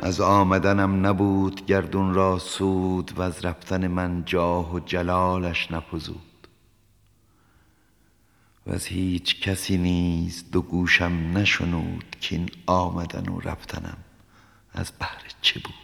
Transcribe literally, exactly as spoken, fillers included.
از آمدنم نبود گردون را سود، و از رفتن من جاه و جلالش نفزود. و از هیچ کسی نیز دو گوشم نشنود، کاین آمدن و رفتنم از بهر چه بود.